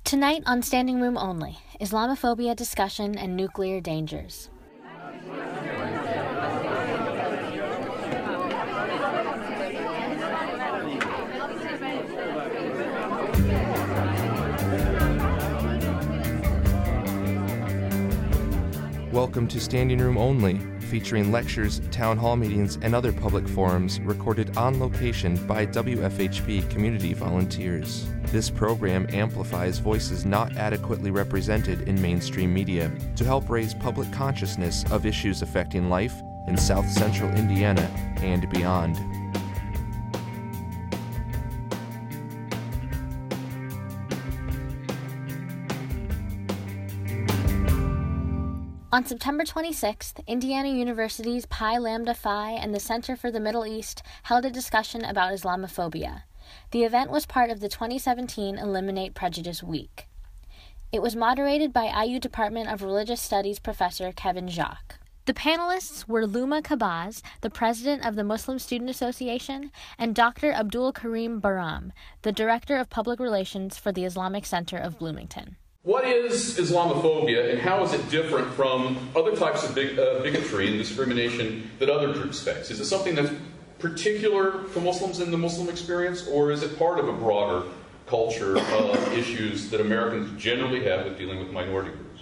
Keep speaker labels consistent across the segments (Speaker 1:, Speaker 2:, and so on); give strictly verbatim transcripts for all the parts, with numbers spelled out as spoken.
Speaker 1: Tonight on Standing Room Only, Islamophobia discussion and nuclear dangers.
Speaker 2: Welcome to Standing Room Only, featuring lectures, town hall meetings, and other public forums recorded on location by W F H B community volunteers. This program amplifies voices not adequately represented in mainstream media to help raise public consciousness of issues affecting life in South Central Indiana and beyond.
Speaker 1: On September twenty-sixth, Indiana University's Pi Lambda Phi and the Center for the Middle East held a discussion about Islamophobia. The event was part of the twenty seventeen Eliminate Prejudice Week. It was moderated by I U Department of Religious Studies professor Kevin Jacques. The panelists were Luma Kabaz, the president of the Muslim Student Association, and Doctor Abdul Karim Baram, the director of public relations for the Islamic Center of Bloomington.
Speaker 3: What is Islamophobia, and how is it different from other types of big, uh, bigotry and discrimination that other groups face? Is it something that's particular to Muslims in the Muslim experience, or is it part of a broader culture of issues that Americans generally have with dealing with minority groups?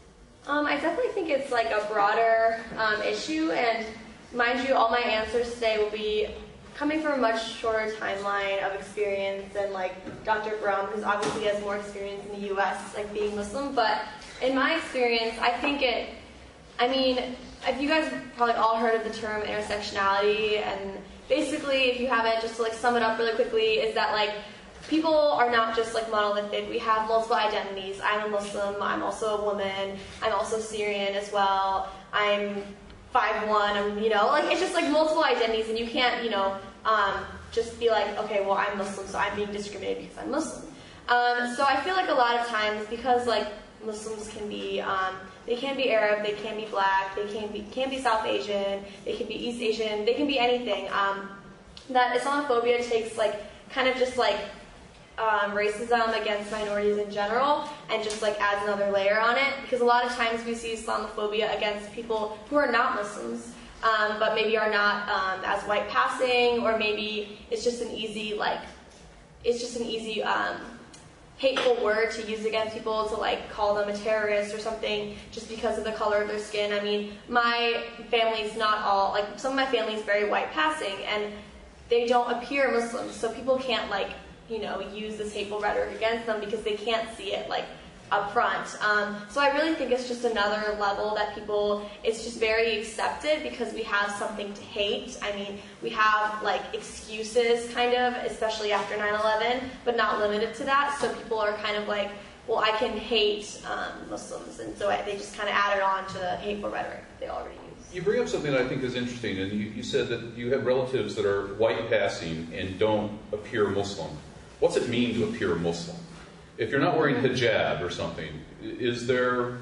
Speaker 4: Um, I definitely think it's like a broader um, issue, and mind you, all my answers today will be coming from a much shorter timeline of experience than like Doctor Brown, because obviously he has more experience in the U S, like being Muslim. But in my experience, I think it, I mean, if you guys have probably all heard of the term intersectionality, and basically, if you haven't, just to like sum it up really quickly, is that like people are not just like monolithic. We have multiple identities. I'm a Muslim, I'm also a woman, I'm also Syrian as well, I'm five one, I'm, you know, like it's just like multiple identities, and you can't, you know, um, just be like, okay, well, I'm Muslim, so I'm being discriminated because I'm Muslim. Um, so I feel like a lot of times, because like Muslims can be, um, they can be Arab, they can be black, they can be can be South Asian, they can be East Asian, they can be anything. Um, that Islamophobia takes like kind of just like um, racism against minorities in general, and just like adds another layer on it, because a lot of times we see Islamophobia against people who are not Muslims, um, but maybe are not um, as white passing, or maybe it's just an easy like, it's just an easy um, hateful word to use against people, to like call them a terrorist or something just because of the color of their skin. I mean, my family's not all, like some of my family is very white passing, and they don't appear Muslims, so people can't like, you know, use this hateful rhetoric against them because they can't see it like up front. Um, so I really think it's just another level that people, it's just very accepted because we have something to hate. I mean, we have like excuses kind of, especially after nine eleven, but not limited to that. So people are kind of like, well, I can hate um, Muslims, and so they just kind of add it on to the hateful rhetoric they already use.
Speaker 3: You bring up something that I think is interesting, and you, you said that you have relatives that are white passing and don't appear Muslim. What's it mean to appear Muslim? If you're not wearing hijab or something, is there,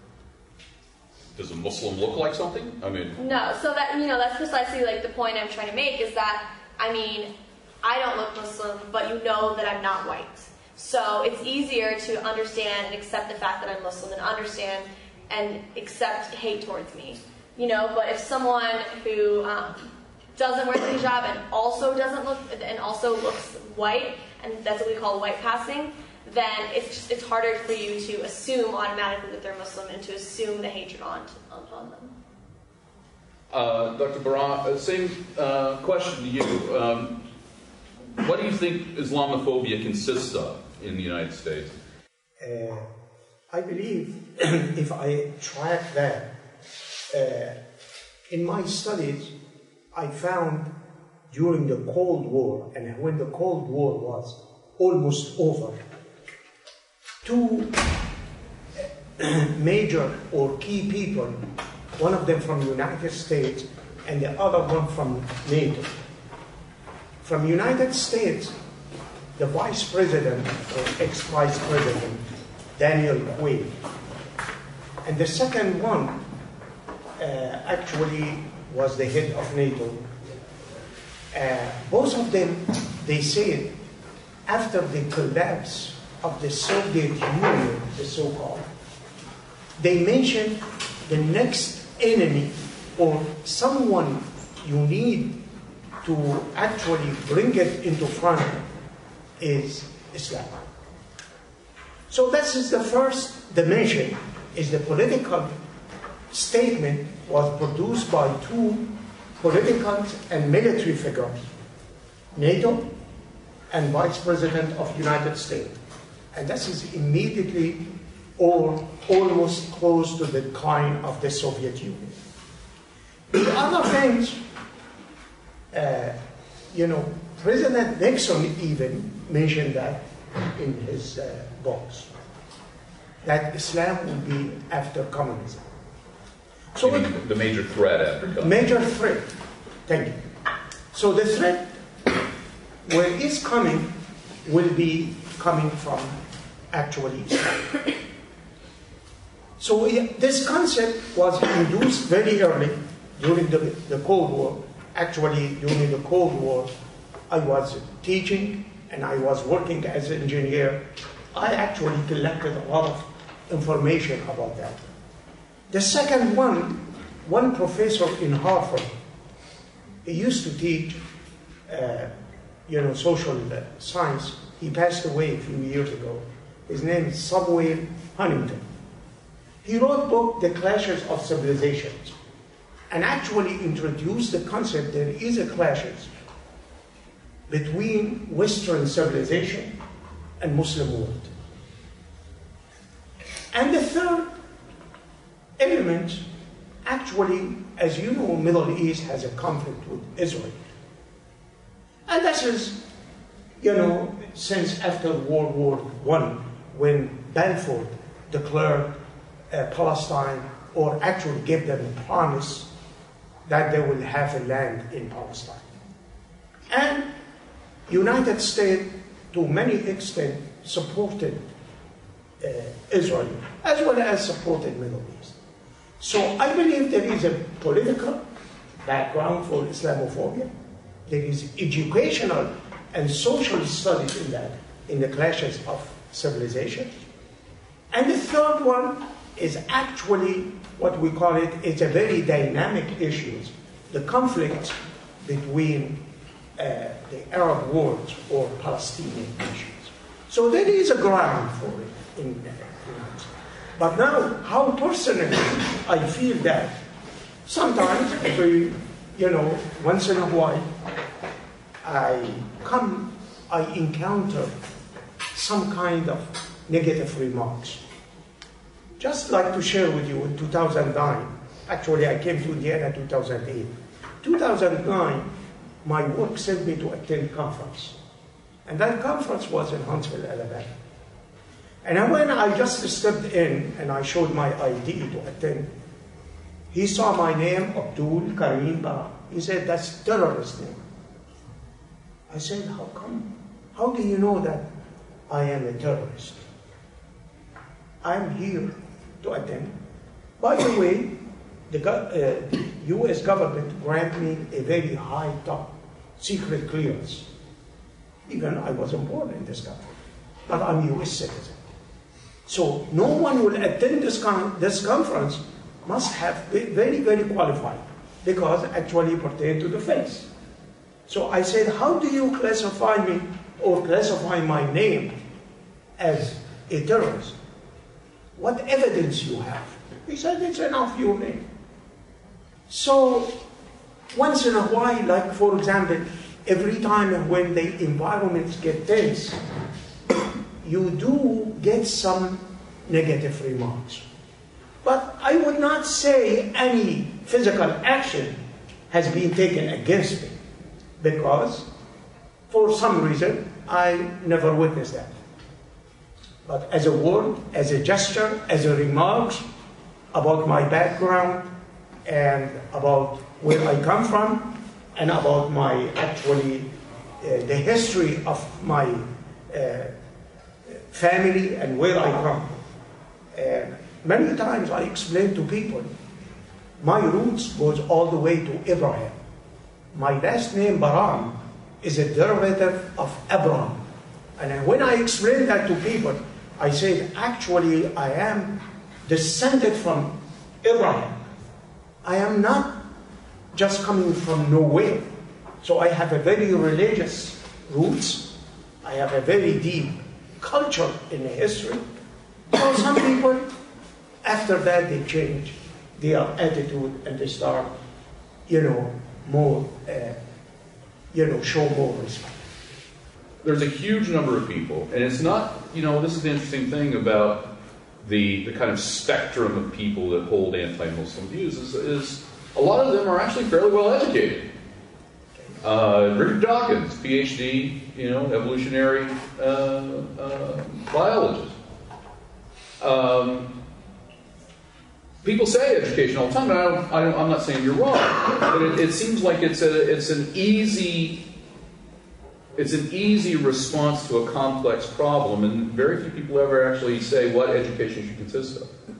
Speaker 3: does a Muslim look like something? I mean...
Speaker 4: No, so that, you know, that's precisely like the point I'm trying to make, is that, I mean, I don't look Muslim, but you know that I'm not white. So it's easier to understand and accept the fact that I'm Muslim, and understand and accept hate towards me. You know, but if someone who um, doesn't wear the hijab and also doesn't look, and also looks white, and that's what we call white passing, then it's just, it's harder for you to assume automatically that they're Muslim and to assume the hatred on, on, on them.
Speaker 3: Uh, Doctor Baram, uh, same uh, question to you. Um, what do you think Islamophobia consists of in the United States?
Speaker 5: Uh, I believe if I track that, uh, in my studies, I found during the Cold War, and when the Cold War was almost over, two major or key people, one of them from the United States and the other one from NATO. From United States, the Vice President or ex-Vice President, Daniel Quayle. And the second one uh, actually was the head of NATO. Uh, both of them, they said, after the collapse of the Soviet Union, the so-called, they mention the next enemy or someone you need to actually bring it into front is Islam. So this is the first dimension, is the political statement was produced by two political and military figures, NATO and Vice President of the United States. And this is immediately or almost close to the decline of the Soviet Union. The other things, uh, you know, President Nixon even mentioned that in his uh, books, that Islam will be after communism. So
Speaker 3: you mean the major threat after communism?
Speaker 5: Major threat, thank you. So the threat, where it's coming, will be coming from actually Islam. So this concept was introduced very early during the, the Cold War. Actually, during the Cold War, I was teaching and I was working as an engineer. I actually collected a lot of information about that. The second one, one professor in Harvard, he used to teach, uh, you know, social science. He passed away a few years ago. His name is Samuel Huntington. He wrote a book, The Clashes of Civilizations, and actually introduced the concept there is a clashes between Western civilization and Muslim world. And the third element, actually, as you know, Middle East has a conflict with Israel. And this is, you know, since after World War One, when Balfour declared uh, Palestine, or actually gave them a promise that they will have a land in Palestine. And United States, to many extent, supported uh, Israel, as well as supported Middle East. So I believe there is a political background for Islamophobia. There is educational and social studies in that, in the clashes of civilization. And the third one is actually what we call it, it's a very dynamic issue, the conflict between uh, the Arab world or Palestinian nations. So there is a ground for it in that. But now, how personally I feel that sometimes, every, you know, once in a while, I come, I encounter some kind of negative remarks. Just like to share with you, in two thousand nine, actually I came to Indiana in two thousand eight. two thousand nine, my work sent me to attend a conference. And that conference was in Huntsville, Alabama. And when I just stepped in and I showed my I D to attend, he saw my name, Abdul Karim Bara. He said, that's terrorist name. I said, how come? How do you know that I am a terrorist? I'm here to attend. By the way, the uh, U S government granted me a very high top secret clearance. Even I wasn't born in this country, but I'm a U S citizen. So no one will attend this, con this conference must have been very, very qualified, because actually pertain to the faith. So I said, how do you classify me or classify my name as a terrorist? What evidence you have? He said, it's enough, your name. So once in a while, like for example, every time when the environments get tense, you do get some negative remarks. But I would not say any physical action has been taken against me, because for some reason I never witnessed that. But as a word, as a gesture, as a remark about my background and about where I come from and about my actually uh, the history of my uh, family and where I come. And many times I explain to people, my roots goes all the way to Abraham. My last name, Baram, is a derivative of Abraham. And when I explained that to people, I said, actually, I am descended from Abraham. I am not just coming from nowhere. So I have a very religious roots. I have a very deep culture in the history. So some people, after that, they change their attitude and they start, you know, more, uh, you know, show more respect.
Speaker 3: There's a huge number of people, and it's not, you know, this is the interesting thing about the, the kind of spectrum of people that hold anti-Muslim views is, is a lot of them are actually fairly well educated. Uh, Richard Dawkins, P H D, you know, evolutionary uh, uh, biologist. Um, people say education all the time, and I don't, I don't, I'm not saying you're wrong, but it, it seems like it's a, it's an easy, it's an easy response to a complex problem, and very few people ever actually say what education should consist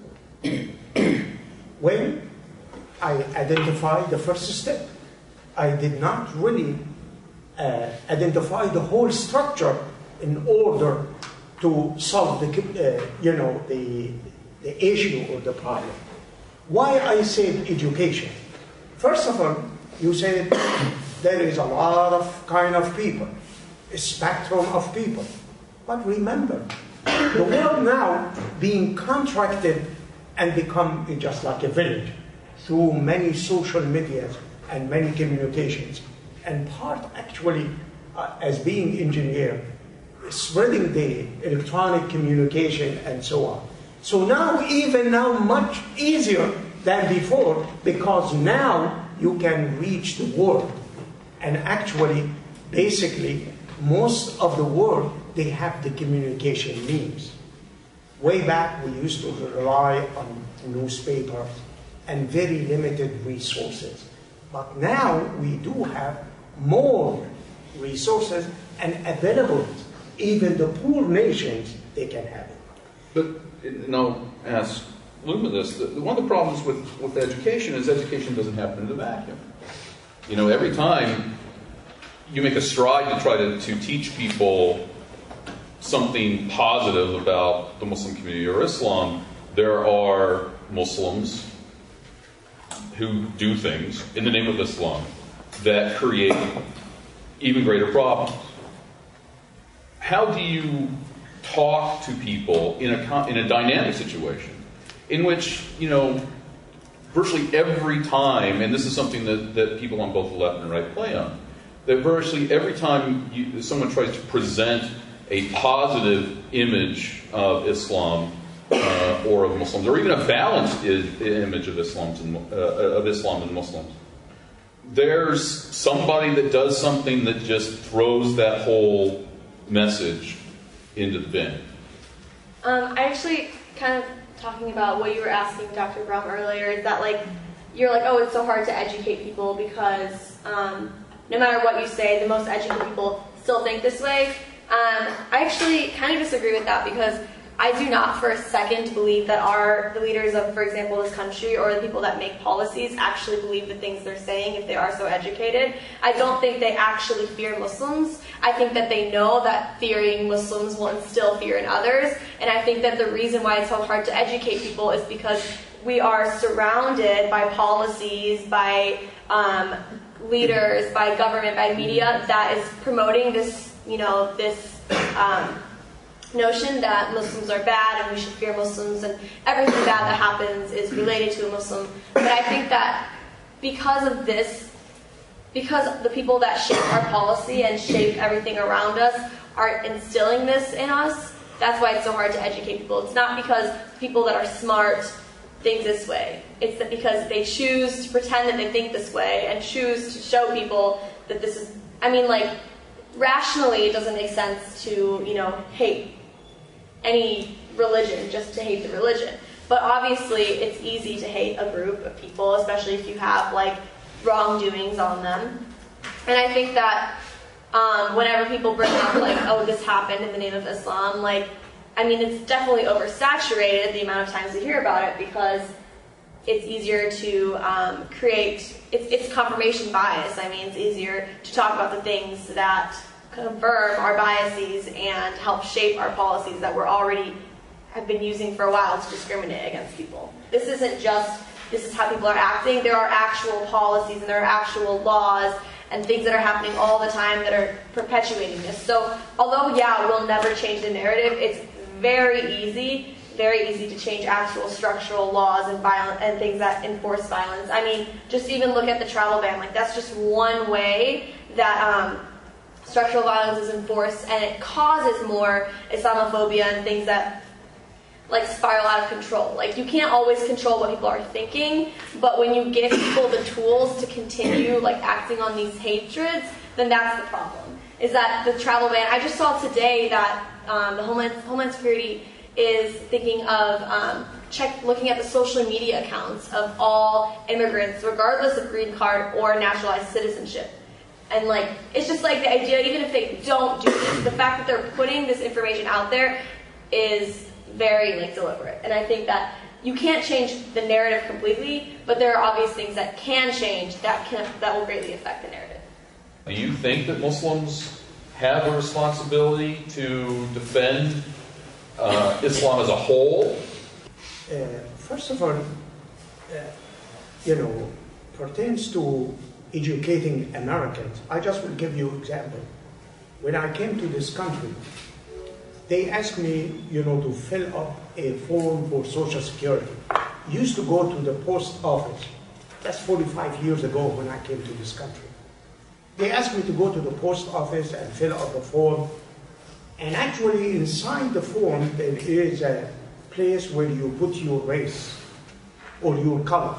Speaker 3: of.
Speaker 5: When I identified the first step, I did not really uh, identify the whole structure in order to solve the, uh, you know, the, the issue or the problem. Why I said education? First of all, you said there is a lot of kind of people, a spectrum of people. But remember, the world now being contracted and become just like a village through many social medias and many communications, and part actually uh, as being engineer, spreading the electronic communication and so on. So now, even now, much easier than before, because now you can reach the world. And actually, basically, most of the world, they have the communication means. Way back, we used to rely on newspapers and very limited resources. But now we do have more resources and available. Even the poor nations, they can have it.
Speaker 3: But now, ask Luma this. The, one of the problems with, with education is education doesn't happen in a vacuum. You know, every time you make a stride to try to, to teach people something positive about the Muslim community or Islam, there are Muslims who do things in the name of Islam that create even greater problems. How do you talk to people in a in a dynamic situation in which, you know, virtually every time, and this is something that, that people on both the left and right play on, that virtually every time you, someone tries to present a positive image of Islam uh, or of Muslims, or even a balanced I- image of Islam and, uh, of Islam and Muslims, there's somebody that does something that just throws that whole message into the bin.
Speaker 4: Um, I actually kind of talking about what you were asking Doctor Brum earlier is that, like, you're like, oh, it's so hard to educate people because um, no matter what you say, the most educated people still think this way. Um, I actually kind of disagree with that because I do not for a second believe that our the leaders of, for example, this country or the people that make policies actually believe the things they're saying if they are so educated. I don't think they actually fear Muslims. I think that they know that fearing Muslims will instill fear in others. And I think that the reason why it's so hard to educate people is because we are surrounded by policies, by um, leaders, by government, by media that is promoting this, you know, this um, notion that Muslims are bad and we should fear Muslims and everything bad that happens is related to a Muslim. But I think that because of this, because the people that shape our policy and shape everything around us are instilling this in us, that's why it's so hard to educate people. It's not because people that are smart think this way. It's that because they choose to pretend that they think this way and choose to show people that this is, I mean, like, rationally it doesn't make sense to, you know, hate any religion just to hate the religion. But obviously it's easy to hate a group of people, especially if you have, like, wrongdoings on them. And I think that um, whenever people bring up, like, oh, this happened in the name of Islam, like, I mean, it's definitely oversaturated, the amount of times we hear about it, because it's easier to um, create, it's, it's confirmation bias. I mean, it's easier to talk about the things that confirm our biases and help shape our policies that we're already have been using for a while to discriminate against people. This isn't just, this is how people are acting. There are actual policies and there are actual laws and things that are happening all the time that are perpetuating this. So although, yeah, we'll never change the narrative, it's very easy, very easy to change actual structural laws and violence and things that enforce violence. I mean, just even look at the travel ban. Like, that's just one way that um, structural violence is enforced, and it causes more Islamophobia and things that like spiral out of control. Like, you can't always control what people are thinking, but when you give people the tools to continue like acting on these hatreds, then that's the problem. Is that the travel ban? I just saw today that um, the Homeland Homeland Security is thinking of um, check looking at the social media accounts of all immigrants, regardless of green card or naturalized citizenship. And like, it's just like the idea, even if they don't do this, the fact that they're putting this information out there is very like deliberate. And I think that you can't change the narrative completely, but there are obvious things that can change that can that will greatly affect the narrative.
Speaker 3: Do you think that Muslims have a responsibility to defend uh, Islam as a whole?
Speaker 5: Uh, first of all, uh, you know, pertains to educating Americans. I just will give you an example. When I came to this country, they asked me, you know, to fill up a form for Social Security. Used to go to the post office. That's forty-five years ago when I came to this country. They asked me to go to the post office and fill out the form. And actually inside the form, there is a place where you put your race or your color.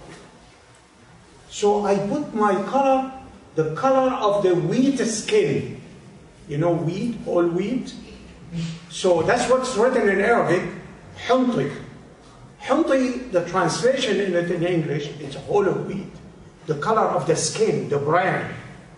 Speaker 5: So I put my color, the color of the wheat skin. You know wheat, all wheat? So that's what's written in Arabic, Hunti. Hunti, the translation in it in English, it's whole of wheat. The color of the skin, the brand.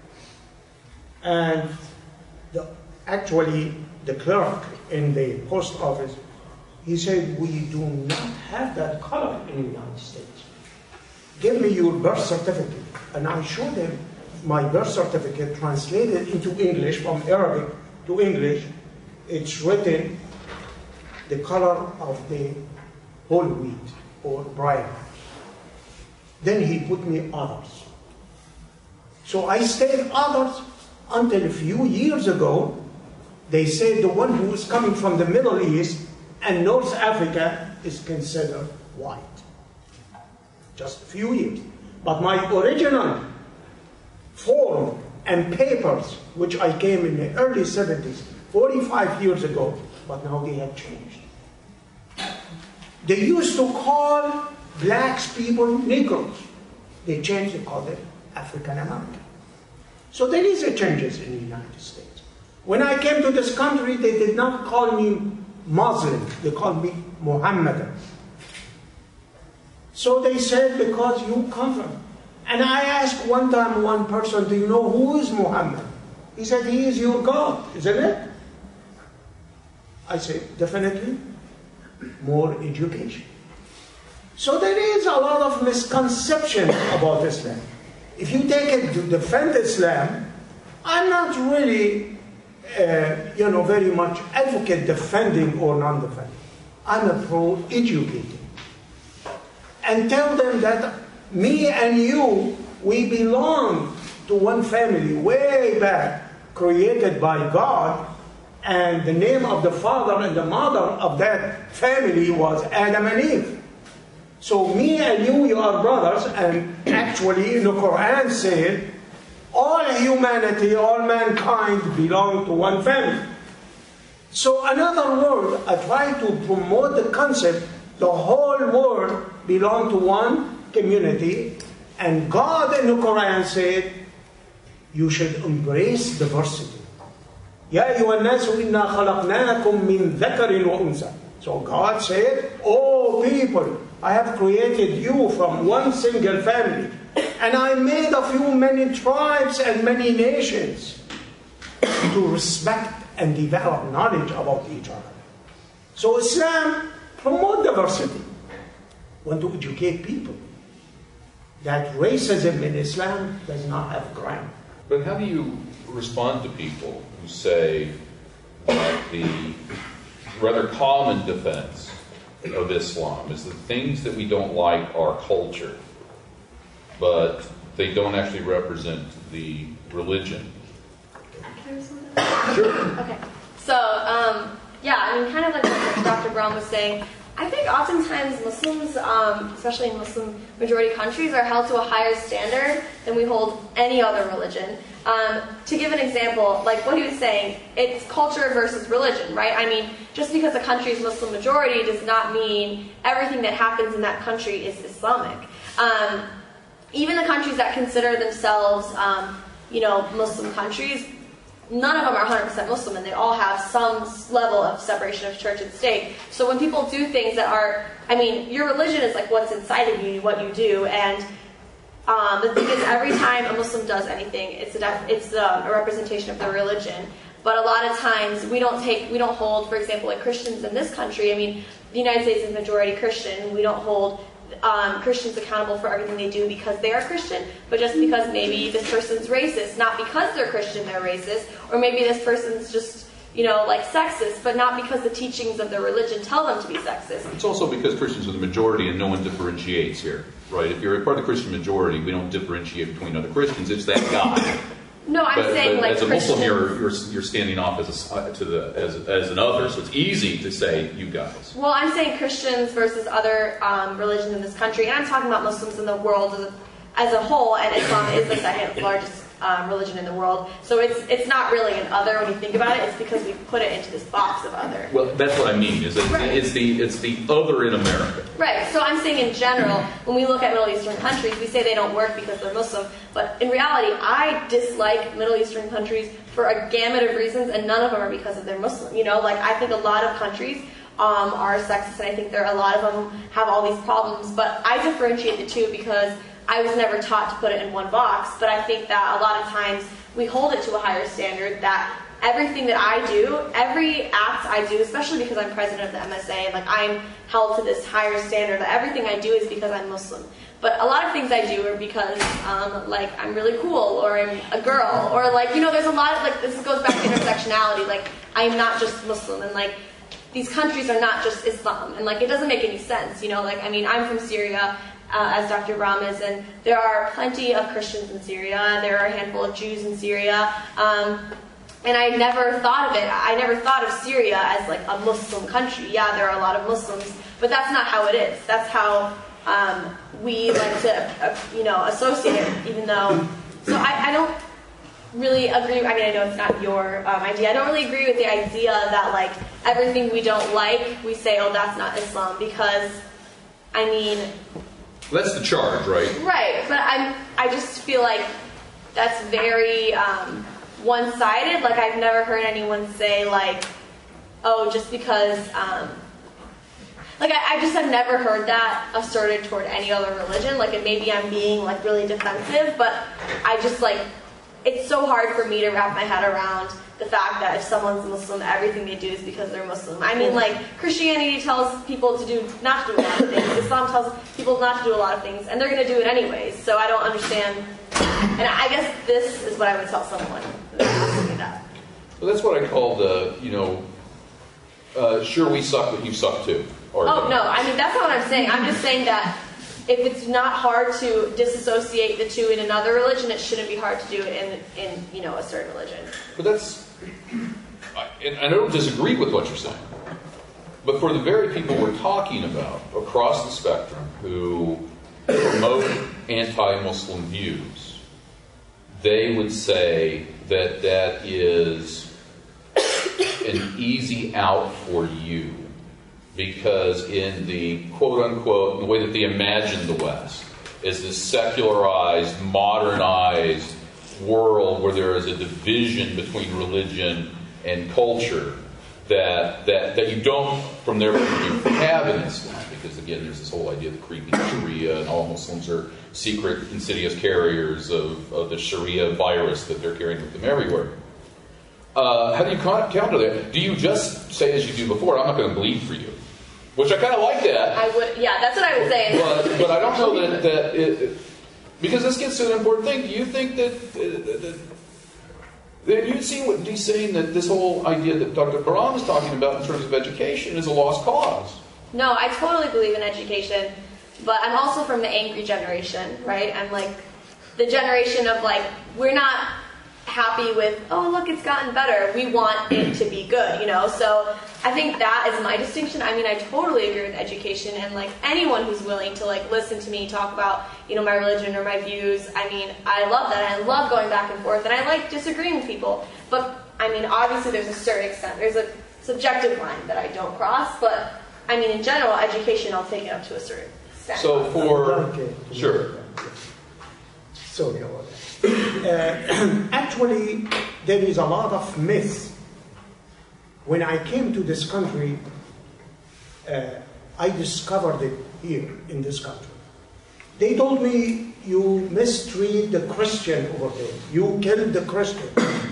Speaker 5: And the, actually, the clerk in the post office, he said, we do not have that color in the United States. Give me your birth certificate. And I showed him my birth certificate translated into English, from Arabic to English. It's written the color of the whole wheat or bran. Then he put me others. So I stayed others until a few years ago. They said the one who is coming from the Middle East and North Africa is considered white. Just a few years. But my original form and papers, which I came in the early seventies, forty-five years ago, but now they have changed. They used to call blacks people Negroes. They changed, they call them African American. So there is a changes in the United States. When I came to this country, they did not call me Muslim, they called me Mohammedan. So they said, because you come from. And I asked one time one person, do you know who is Muhammad? He said, he is your God, isn't it? I said, definitely more education. So there is a lot of misconception about Islam. If you take it to defend Islam, I'm not really, uh, you know, very much advocate defending or non-defending. I'm a pro-educating. And tell them that me and you, we belong to one family way back, created by God, and the name of the father and the mother of that family was Adam and Eve. So me and you, you are brothers, and actually in the Quran said, all humanity, all mankind belong to one family. So another word, I try to promote the concept, the whole world belong to one community, and God in the Quran said, you should embrace diversity. يَا أَيُّهَا النَّاسُ إِنَّا خَلَقْنَاكُم مِّن ذَكَرٍ وَأُنثَىٰ. So God said, oh people, I have created you from one single family, and I made of you many tribes and many nations to respect and develop knowledge about each other. So Islam promotes diversity. Want to educate people that racism in Islam does not have ground.
Speaker 3: But how do you respond to people who say that the rather common defense of Islam is the things that we don't like are culture, but they don't actually represent the religion?
Speaker 4: Sure. Okay. So, um, yeah, I mean, kind of like what Doctor Braun was saying, I think oftentimes Muslims, um, especially in Muslim majority countries, are held to a higher standard than we hold any other religion. Um, to give an example, like what he was saying, it's culture versus religion, right? I mean, just because a country is Muslim majority does not mean everything that happens in that country is Islamic. Um, even the countries that consider themselves, um, you know, Muslim countries, none of them are one hundred percent Muslim, and they all have some level of separation of church and state. So when people do things that are, I mean, your religion is like what's inside of you, what you do, and um, the thing is, every time a Muslim does anything, it's a it's um, a representation of their religion. But a lot of times we don't take, we don't hold, for example, like Christians in this country. I mean, the United States is majority Christian. We don't hold Um, Christians accountable for everything they do because they are Christian, but just because maybe this person's racist, not because they're Christian they're racist, or maybe this person's just, you know, like sexist, but not because the teachings of their religion tell them to be sexist.
Speaker 3: It's also because Christians are the majority and no one differentiates here, right? If you're a part of the Christian majority, we don't differentiate between other Christians. It's that guy.
Speaker 4: No, I'm
Speaker 3: but,
Speaker 4: saying
Speaker 3: but
Speaker 4: like
Speaker 3: as a
Speaker 4: Christian,
Speaker 3: Muslim, you're, you're you're standing off as a, to the as as an other, so it's easy to say you guys.
Speaker 4: Well, I'm saying Christians versus other um, religions in this country, and I'm talking about Muslims in the world as a, as a whole, and Islam is the second largest um, religion in the world. So it's it's not really an other when you think about it. It's because we put it into this box of other.
Speaker 3: Well, that's what I mean. Is that
Speaker 4: right.
Speaker 3: it's the it's the other in America.
Speaker 4: Right. So I'm saying in general, when we look at Middle Eastern countries, we say they don't work because they're Muslim. But in reality, I dislike Middle Eastern countries for a gamut of reasons, and none of them are because of they're Muslim. You know, like I think a lot of countries um, are sexist, and I think there are a lot of them have all these problems. But I differentiate the two because I was never taught to put it in one box. But I think that a lot of times we hold it to a higher standard that everything that I do, every act I do, especially because I'm president of the M S A, like I'm held to this higher standard that everything I do is because I'm Muslim. But a lot of things I do are because, um, like, I'm really cool, or I'm a girl, or like, you know, there's a lot of, like, this goes back to intersectionality, like, I'm not just Muslim, and like, these countries are not just Islam, and like, it doesn't make any sense, you know, like, I mean, I'm from Syria, uh, as Doctor Braun is, and there are plenty of Christians in Syria, there are a handful of Jews in Syria, um, and I never thought of it, I never thought of Syria as like a Muslim country. Yeah, there are a lot of Muslims, but that's not how it is. That's how um, we like to, uh, you know, associate it, even though, so I, I don't really agree, I mean, I know it's not your um, idea, I don't really agree with the idea that like everything we don't like, we say, oh, that's not Islam, because, I mean,
Speaker 3: that's the charge, right?
Speaker 4: Right, but I'm, I just feel like that's very um, one-sided. Like, I've never heard anyone say, like, oh, just because, um, like, I, I just have never heard that asserted toward any other religion. Like, and maybe I'm being, like, really defensive, but I just, like, it's so hard for me to wrap my head around the fact that if someone's Muslim, everything they do is because they're Muslim. I mean, like, Christianity tells people to do, not to do a lot of things. Islam tells people not to do a lot of things, and they're going to do it anyways. So I don't understand. And I guess this is what I would tell someone that asked me that.
Speaker 3: Well, that's what I call the, you know, uh, sure we suck, but you suck too. Argument.
Speaker 4: Oh, no, I mean, that's not what I'm saying. I'm just saying that if it's not hard to disassociate the two in another religion, it shouldn't be hard to do it in, in you know, a certain religion.
Speaker 3: But that's, I, and I don't disagree with what you're saying. But for the very people we're talking about across the spectrum who promote anti-Muslim views, they would say that that is an easy out for you. Because in the quote-unquote, the way that they imagine the West, is this secularized, modernized world where there is a division between religion and culture that that, that you don't, from their point of view, have in Islam. Because again, there's this whole idea of the creeping Sharia, and all Muslims are secret, insidious carriers of, of the Sharia virus that they're carrying with them everywhere. Uh, how do you counter that? Do you just say as you do before, I'm not going to bleed for you? Which I kind of like that.
Speaker 4: I would, yeah, that's what I would say.
Speaker 3: But, but I don't know that, that it, because this gets to an important thing. Do you think that, that then you'd see what he's saying, that this whole idea that Doctor Baram is talking about in terms of education is a lost cause.
Speaker 4: No, I totally believe in education, but I'm also from the angry generation, right? I'm like the generation of like, we're not happy with, oh, look, it's gotten better. We want it to be good, you know? So I think that is my distinction. I mean, I totally agree with education, and like anyone who's willing to like listen to me talk about, you know, my religion or my views, I mean, I love that. I love going back and forth, and I like disagreeing with people. But I mean, obviously there's a certain extent, there's a subjective line that I don't cross, but I mean, in general, education, I'll take it up to a certain extent.
Speaker 3: So for,
Speaker 5: okay.
Speaker 3: sure.
Speaker 5: Sorry about that. Uh, actually, there is a lot of myths. When I came to this country, uh, I discovered it here in this country. They told me, you mistreat the Christian over there. You killed the Christian.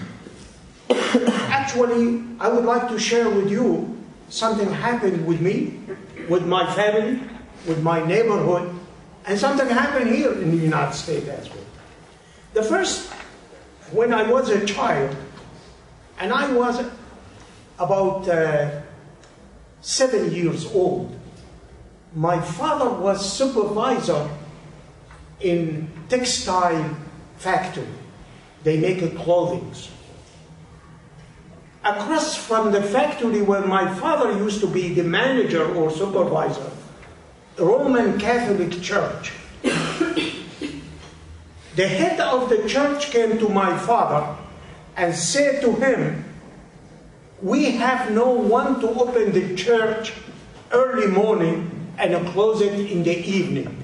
Speaker 5: Actually, I would like to share with you something happened with me, with my family, with my neighborhood, and something happened here in the United States as well. The first, when I was a child, and I was about uh, seven years old, my father was supervisor in textile factory. They make clothing. Across from the factory where my father used to be the manager or supervisor, the Roman Catholic Church. The head of the church came to my father and said to him, we have no one to open the church early morning and close it in the evening.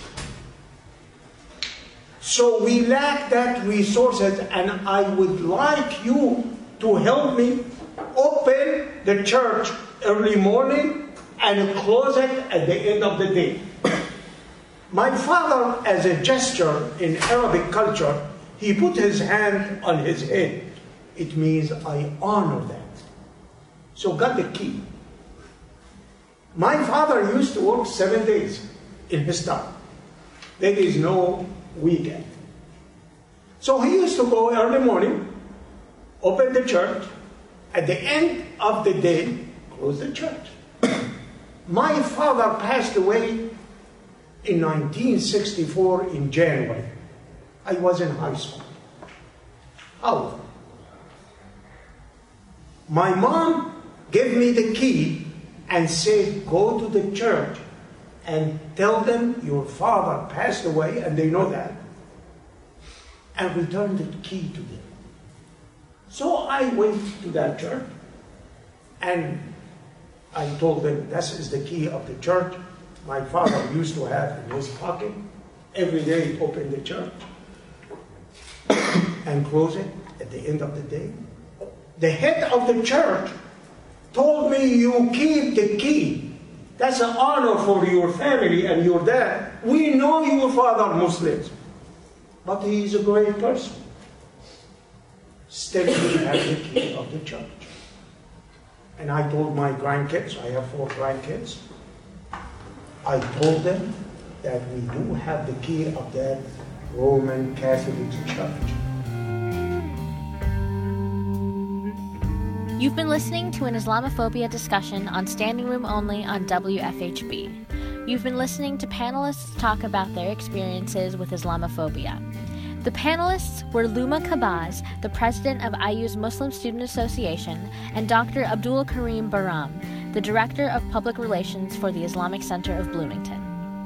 Speaker 5: So we lack that resources, and I would like you to help me open the church early morning and close it at the end of the day. My father, as a gesture in Arabic culture, he put his hand on his head. It means I honor that. So got the key. My father used to work seven days in his town. There is no weekend. So he used to go early morning, open the church, at the end of the day, close the church. My father passed away in nineteen sixty-four in January. I was in high school. However, my mom gave me the key and said, go to the church and tell them your father passed away, and they know that, and return the key to them. So I went to that church, and I told them, this is the key of the church my father used to have in his pocket. Every day he'd open the church and close it at the end of the day. The head of the church told me, you keep the key. That's an honor for your family and your dad. We know your father Muslims, but he is a great person. Still he had the key of the church. And I told my grandkids, I have four grandkids, I told them that we do have the key of that Roman Catholic Church.
Speaker 1: You've been listening to an Islamophobia discussion on Standing Room Only on W F H B. You've been listening to panelists talk about their experiences with Islamophobia. The panelists were Luma Kabaz, the president of I U's Muslim Student Association, and Doctor Abdul Karim Baram, the director of public relations for the Islamic Center of Bloomington.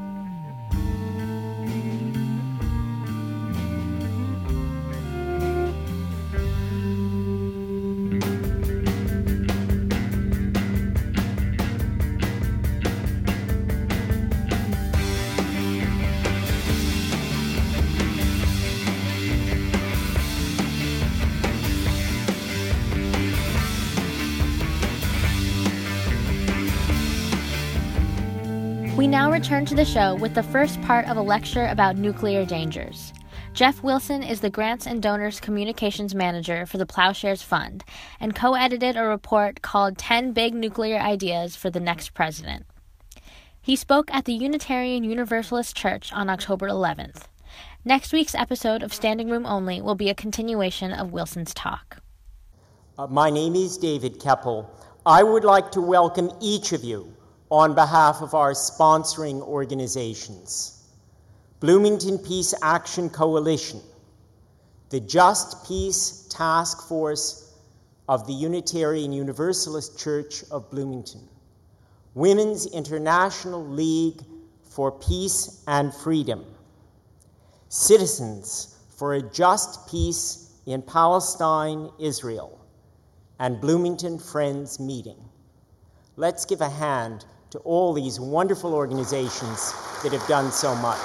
Speaker 1: We now return to the show with the first part of a lecture about nuclear dangers. Jeff Wilson is the Grants and Donors Communications Manager for the Plowshares Fund and co-edited a report called ten Big Nuclear Ideas for the Next President. He spoke at the Unitarian Universalist Church on October eleventh. Next week's episode of Standing Room Only will be a continuation of Wilson's talk.
Speaker 6: Uh, my name is David Keppel. I would like to welcome each of you on behalf of our sponsoring organizations: Bloomington Peace Action Coalition, the Just Peace Task Force of the Unitarian Universalist Church of Bloomington, Women's International League for Peace and Freedom, Citizens for a Just Peace in Palestine, Israel, and Bloomington Friends Meeting. Let's give a hand to all these wonderful organizations that have done so much.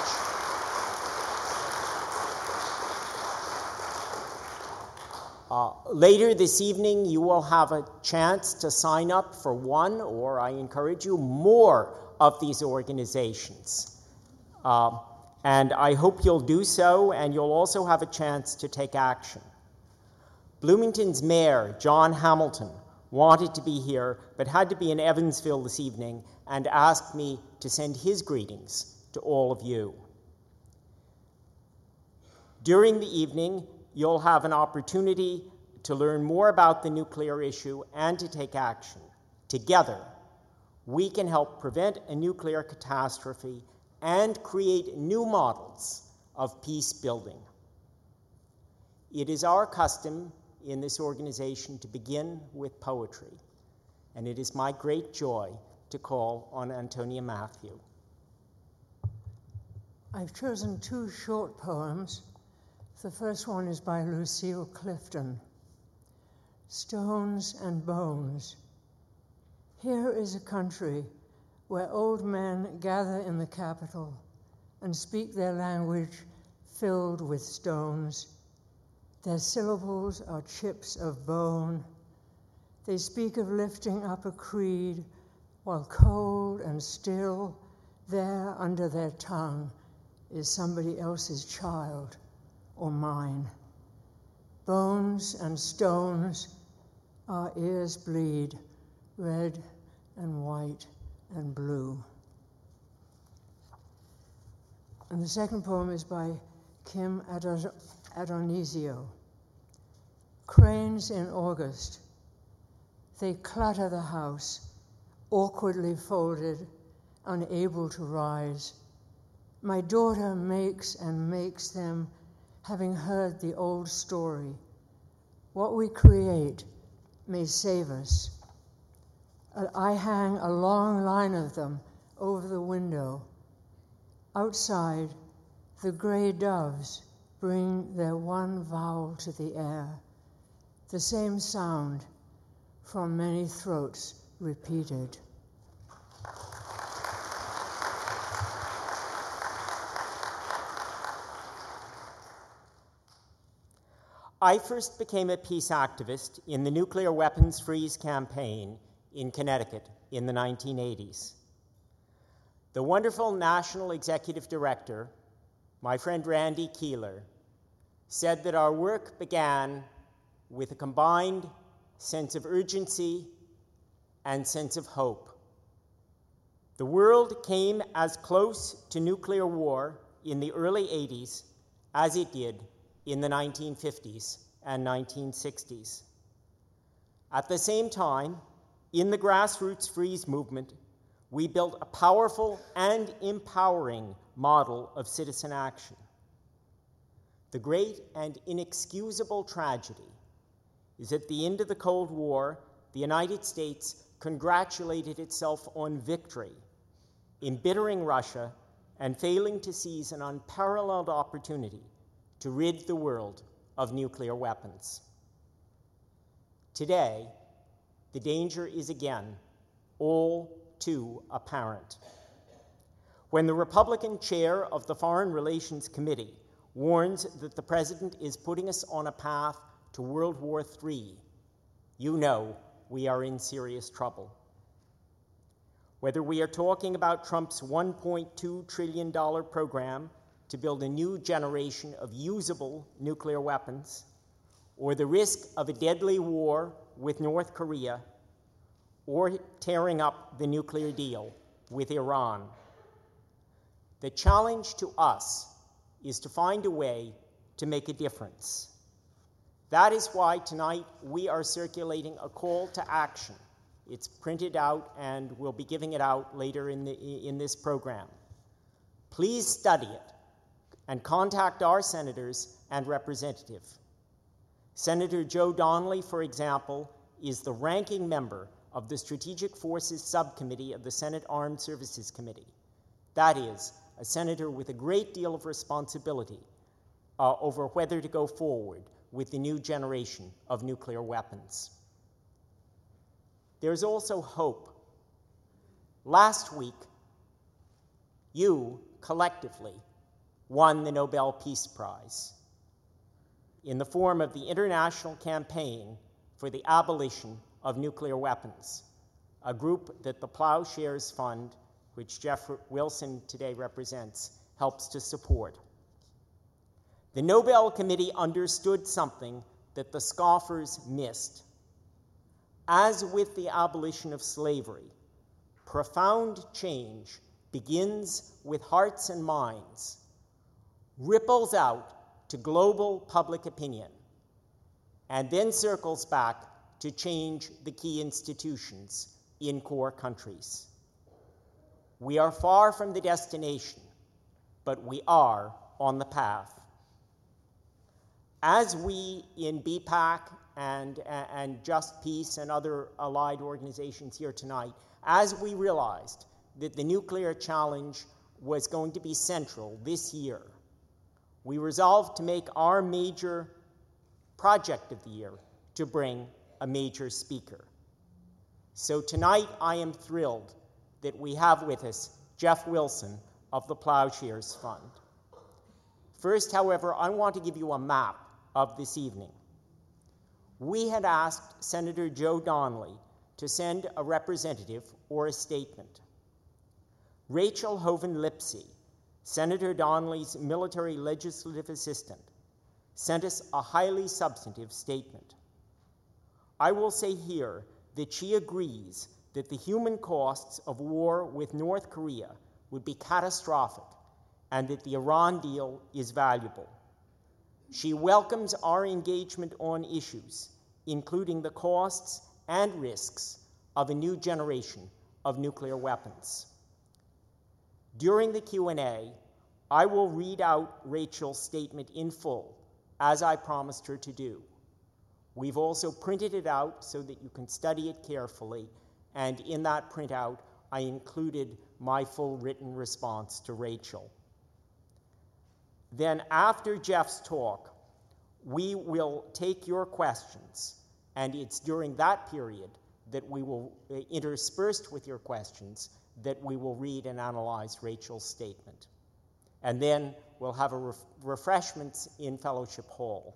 Speaker 6: Uh, later this evening, you will have a chance to sign up for one, or I encourage you, more of these organizations. Uh, and I hope you'll do so, and you'll also have a chance to take action. Bloomington's mayor, John Hamilton, wanted to be here, but had to be in Evansville this evening, and asked me to send his greetings to all of you. During the evening, you'll have an opportunity to learn more about the nuclear issue and to take action. Together, we can help prevent a nuclear catastrophe and create new models of peace building. It is our custom in this organization to begin with poetry, and it is my great joy to call on Antonia Matthew.
Speaker 7: I've chosen two short poems. The first one is by Lucille Clifton, Stones and Bones. Here is a country where old men gather in the capital and speak their language filled with stones. Their syllables are chips of bone. They speak of lifting up a creed while cold and still there under their tongue is somebody else's child or mine. Bones and stones, our ears bleed, red and white and blue. And the second poem is by Kim Adon- Adonisio. Cranes in August, they clutter the house, awkwardly folded, unable to rise. My daughter makes and makes them, having heard the old story. What we create may save us. I hang a long line of them over the window. Outside, the gray doves bring their one vowel to the air, the same sound from many throats repeated.
Speaker 6: I first became a peace activist in the Nuclear Weapons Freeze campaign in Connecticut in the nineteen eighties. The wonderful National Executive Director, my friend Randy Keeler, said that our work began with a combined sense of urgency and sense of hope. The world came as close to nuclear war in the early eighties as it did in the nineteen fifties and nineteen sixties. At the same time, in the grassroots freeze movement, we built a powerful and empowering model of citizen action. The great and inexcusable tragedy is at the end of the Cold War, the United States congratulated itself on victory, embittering Russia and failing to seize an unparalleled opportunity to rid the world of nuclear weapons. Today, the danger is again all too apparent. When the Republican chair of the Foreign Relations Committee warns that the president is putting us on a path to World War Three, you know we are in serious trouble. Whether we are talking about Trump's one point two trillion dollars program to build a new generation of usable nuclear weapons, or the risk of a deadly war with North Korea, or tearing up the nuclear deal with Iran, the challenge to us is to find a way to make a difference. That is why tonight we are circulating a call to action. It's printed out and we'll be giving it out later in, the, in this program. Please study it and contact our senators and representatives. Senator Joe Donnelly, for example, is the ranking member of the Strategic Forces Subcommittee of the Senate Armed Services Committee. That is, a senator with a great deal of responsibility uh, over whether to go forward with the new generation of nuclear weapons. There's also hope. Last week, you collectively won the Nobel Peace Prize in the form of the International Campaign for the Abolition of Nuclear Weapons, a group that the Plowshares Fund, which Jeff Wilson today represents, helps to support. The Nobel Committee understood something that the scoffers missed. As with the abolition of slavery, profound change begins with hearts and minds, ripples out to global public opinion, and then circles back to change the key institutions in core countries. We are far from the destination, but we are on the path. As we in B PAC and, and Just Peace and other allied organizations here tonight, as we realized that the nuclear challenge was going to be central this year, we resolved to make our major project of the year to bring a major speaker. So tonight I am thrilled that we have with us Jeff Wilson of the Plowshares Fund. First, however, I want to give you a map of this evening. We had asked Senator Joe Donnelly to send a representative or a statement. Rachel Hoven Lipsey, Senator Donnelly's military legislative assistant, sent us a highly substantive statement. I will say here that she agrees that the human costs of war with North Korea would be catastrophic and that the Iran deal is valuable. She welcomes our engagement on issues, including the costs and risks of a new generation of nuclear weapons. During the Q and A, I will read out Rachel's statement in full, as I promised her to do. We've also printed it out so that you can study it carefully, and in that printout, I included my full written response to Rachel. Then after Jeff's talk, we will take your questions, and it's during that period that we will, uh, interspersed with your questions, that we will read and analyze Rachel's statement. And then we'll have a ref- refreshments in Fellowship Hall.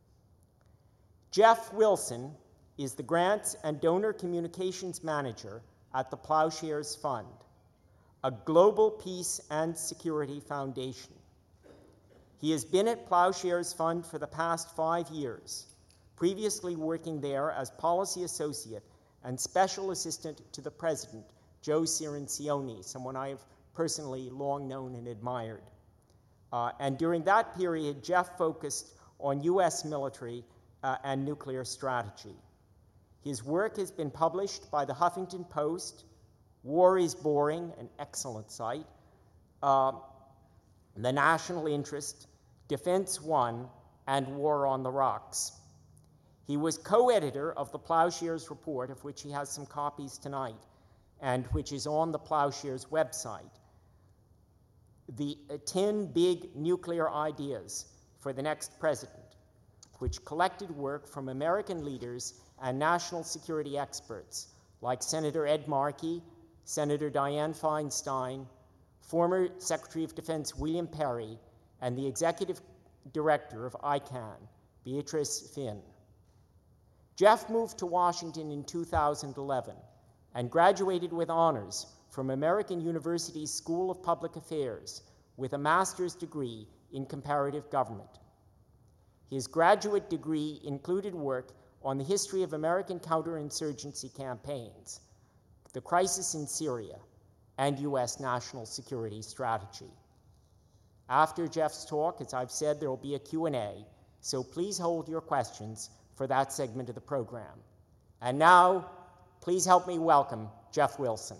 Speaker 6: Jeff Wilson is the Grants and Donor Communications Manager at the Plowshares Fund, a global peace and security foundation. He has been at Plowshares Fund for the past five years, previously working there as policy associate and special assistant to the president, Joe Cirincione, someone I have personally long known and admired. Uh, and during that period, Jeff focused on U S military uh, and nuclear strategy. His work has been published by the Huffington Post, War is Boring, an excellent site, uh, The National Interest, Defense One, and War on the Rocks. He was co-editor of the Plowshares Report, of which he has some copies tonight, and which is on the Plowshares website. The uh, ten Big Nuclear Ideas for the Next President, which collected work from American leaders and national security experts like Senator Ed Markey, Senator Dianne Feinstein, former Secretary of Defense William Perry, and the Executive Director of ICANN, Beatrice Finn. Jeff moved to Washington in two thousand eleven and graduated with honors from American University's School of Public Affairs with a master's degree in comparative government. His graduate degree included work on the history of American counterinsurgency campaigns, the crisis in Syria, and U S national security strategy. After Jeff's talk, as I've said, there will be a Q and A, so please hold your questions for that segment of the program. And now, please help me welcome Jeff Wilson.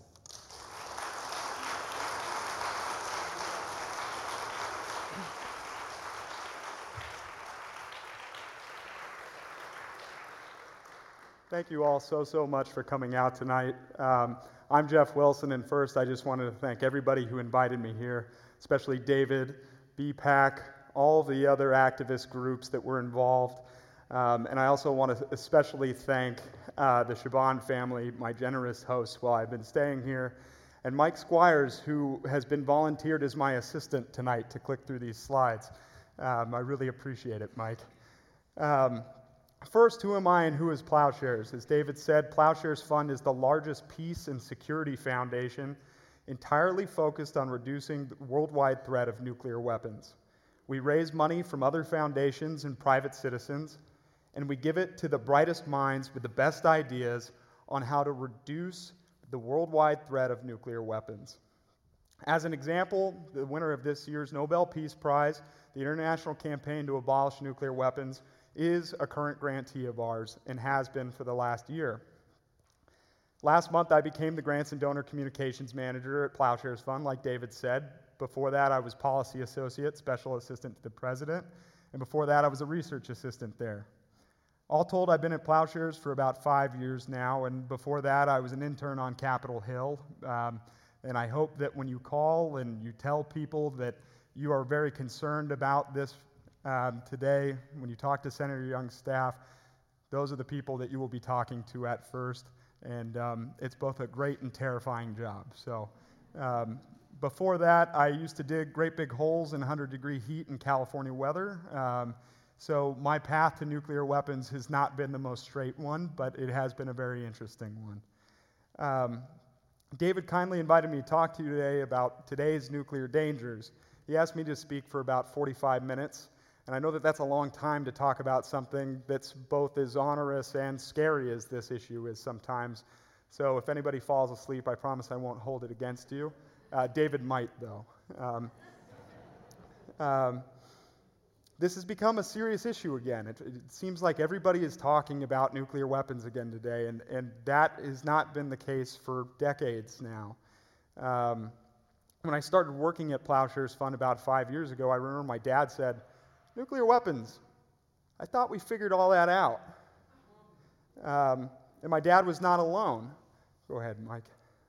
Speaker 8: Thank you all so, so much for coming out tonight. Um, I'm Jeff Wilson, and first I just wanted to thank everybody who invited me here, especially David, B PAC, all the other activist groups that were involved. Um, and I also want to especially thank uh, the Shaban family, my generous hosts while I've been staying here, and Mike Squires, who has been volunteered as my assistant tonight to click through these slides. Um, I really appreciate it, Mike. Um, First, who am I and who is Plowshares? As David said, Plowshares Fund is the largest peace and security foundation entirely focused on reducing the worldwide threat of nuclear weapons. We raise money from other foundations and private citizens, and we give it to the brightest minds with the best ideas on how to reduce the worldwide threat of nuclear weapons. As an example, the winner of this year's Nobel Peace Prize, the International Campaign to Abolish Nuclear Weapons, is a current grantee of ours and has been for the last year. Last month, I became the Grants and Donor Communications Manager at Plowshares Fund, like David said. Before that, I was Policy Associate, Special Assistant to the President, and before that, I was a Research Assistant there. All told, I've been at Plowshares for about five years now, and before that, I was an intern on Capitol Hill. Um, and I hope that when you call and you tell people that you are very concerned about this Um, today, when you talk to Senator Young's staff, those are the people that you will be talking to at first, and um, it's both a great and terrifying job. So um, before that, I used to dig great big holes in one hundred degree heat in California weather. Um, so my path to nuclear weapons has not been the most straight one, but it has been a very interesting one. Um, David kindly invited me to talk to you today about today's nuclear dangers. He asked me to speak for about forty-five minutes. And I know that that's a long time to talk about something that's both as onerous and scary as this issue is sometimes. So if anybody falls asleep, I promise I won't hold it against you. Uh, David might, though. Um, um, this has become a serious issue again. It, it seems like everybody is talking about nuclear weapons again today, and, and that has not been the case for decades now. Um, when I started working at Plowshares Fund about five years ago, I remember my dad said, "Nuclear weapons, I thought we figured all that out." Um, and my dad was not alone. Go ahead, Mike.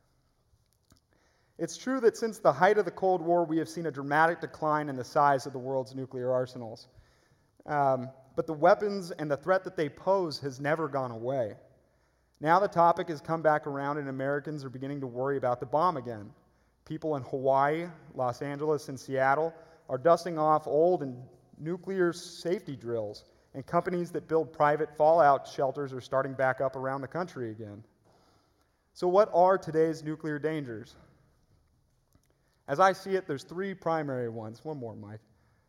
Speaker 8: It's true that since the height of the Cold War, we have seen a dramatic decline in the size of the world's nuclear arsenals. Um, but the weapons and the threat that they pose has never gone away. Now the topic has come back around, and Americans are beginning to worry about the bomb again. People in Hawaii, Los Angeles, and Seattle are dusting off old and nuclear safety drills, and companies that build private fallout shelters are starting back up around the country again. So what are today's nuclear dangers? As I see it, there's three primary ones. One more, Mike.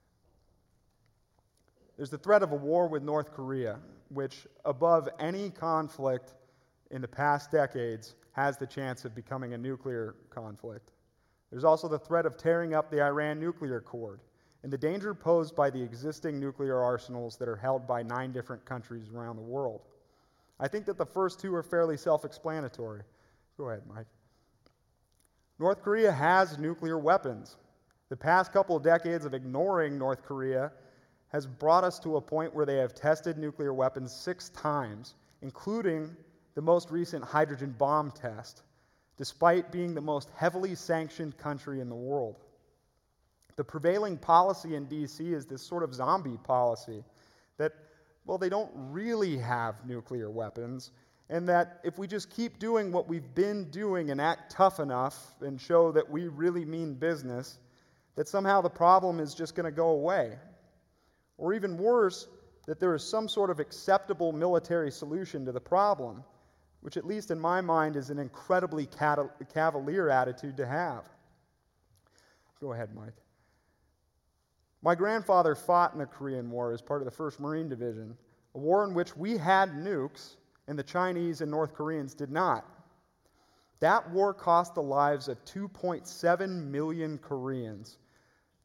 Speaker 8: There's the threat of a war with North Korea, which, above any conflict in the past decades, has the chance of becoming a nuclear conflict. There's also the threat of tearing up the Iran nuclear accord, and the danger posed by the existing nuclear arsenals that are held by nine different countries around the world. I think that the first two are fairly self-explanatory. Go ahead, Mike. North Korea has nuclear weapons. The past couple of decades of ignoring North Korea has brought us to a point where they have tested nuclear weapons six times, including the most recent hydrogen bomb test, despite being the most heavily sanctioned country in the world. The prevailing policy in D C is this sort of zombie policy that, well, they don't really have nuclear weapons, and that if we just keep doing what we've been doing and act tough enough and show that we really mean business, that somehow the problem is just going to go away. Or even worse, that there is some sort of acceptable military solution to the problem, which at least in my mind is an incredibly cavalier attitude to have. Go ahead, Mike. My grandfather fought in the Korean War as part of the first Marine Division, a war in which we had nukes and the Chinese and North Koreans did not. That war cost the lives of two point seven million Koreans,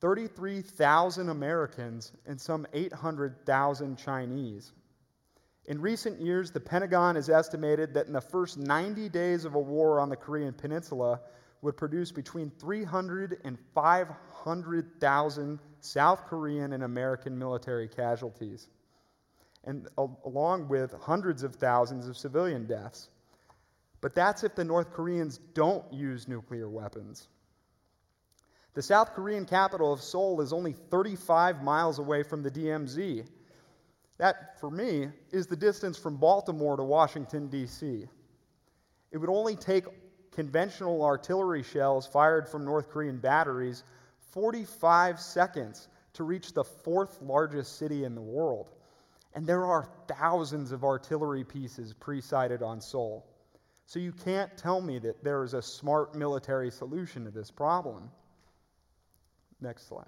Speaker 8: thirty-three thousand Americans, and some eight hundred thousand Chinese. In recent years, the Pentagon has estimated that in the first ninety days of a war on the Korean Peninsula would produce between three hundred and five hundred thousand South Korean and American military casualties, and al- along with hundreds of thousands of civilian deaths. But that's if the North Koreans don't use nuclear weapons. The South Korean capital of Seoul is only thirty-five miles away from the D M Z. That, for me, is the distance from Baltimore to Washington, D C. It would only take conventional artillery shells fired from North Korean batteries forty-five seconds to reach the fourth largest city in the world. And there are thousands of artillery pieces pre-sighted on Seoul. So you can't tell me that there is a smart military solution to this problem. Next slide.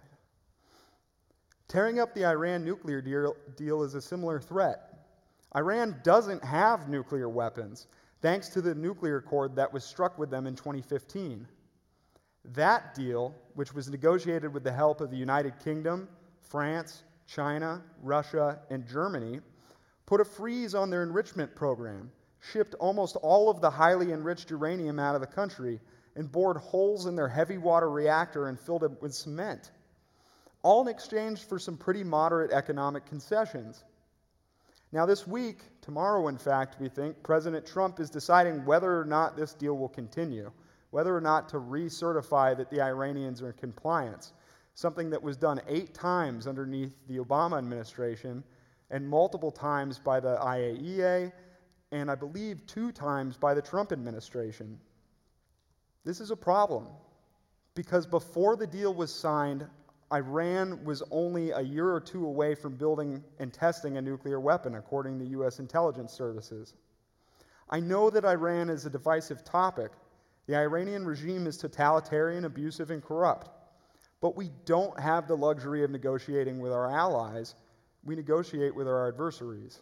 Speaker 8: Tearing up the Iran nuclear deal, deal is a similar threat. Iran doesn't have nuclear weapons, thanks to the nuclear accord that was struck with them in twenty fifteen. That deal, which was negotiated with the help of the United Kingdom, France, China, Russia, and Germany, put a freeze on their enrichment program, shipped almost all of the highly enriched uranium out of the country, and bored holes in their heavy water reactor and filled it with cement, all in exchange for some pretty moderate economic concessions. Now this week, tomorrow in fact, we think, President Trump is deciding whether or not this deal will continue, whether or not to recertify that the Iranians are in compliance, something that was done eight times underneath the Obama administration and multiple times by the I A E A, and I believe two times by the Trump administration. This is a problem because before the deal was signed, Iran was only a year or two away from building and testing a nuclear weapon, according to U S intelligence services. I know that Iran is a divisive topic. The Iranian regime is totalitarian, abusive, and corrupt. But we don't have the luxury of negotiating with our allies. We negotiate with our adversaries.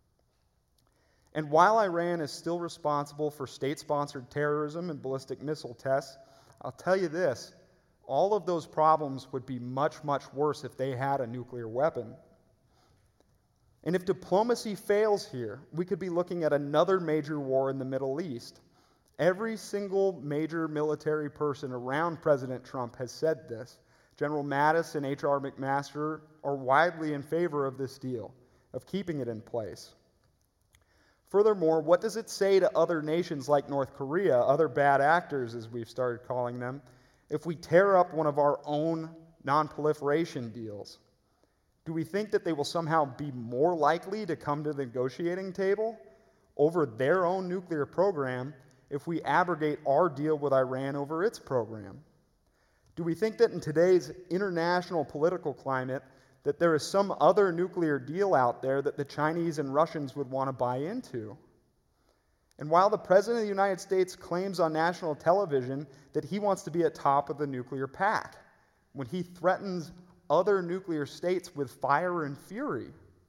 Speaker 8: And while Iran is still responsible for state-sponsored terrorism and ballistic missile tests, I'll tell you this, all of those problems would be much, much worse if they had a nuclear weapon. And if diplomacy fails here, we could be looking at another major war in the Middle East. Every single major military person around President Trump has said this. General Mattis and H R McMaster are widely in favor of this deal, of keeping it in place. Furthermore, what does it say to other nations like North Korea, other bad actors as we've started calling them, if we tear up one of our own non-proliferation deals? Do we think that they will somehow be more likely to come to the negotiating table over their own nuclear program if we abrogate our deal with Iran over its program? Do we think that in today's international political climate that there is some other nuclear deal out there that the Chinese and Russians would want to buy into? And while the President of the United States claims on national television that he wants to be at top of the nuclear pack, when he threatens other nuclear states with fire and fury,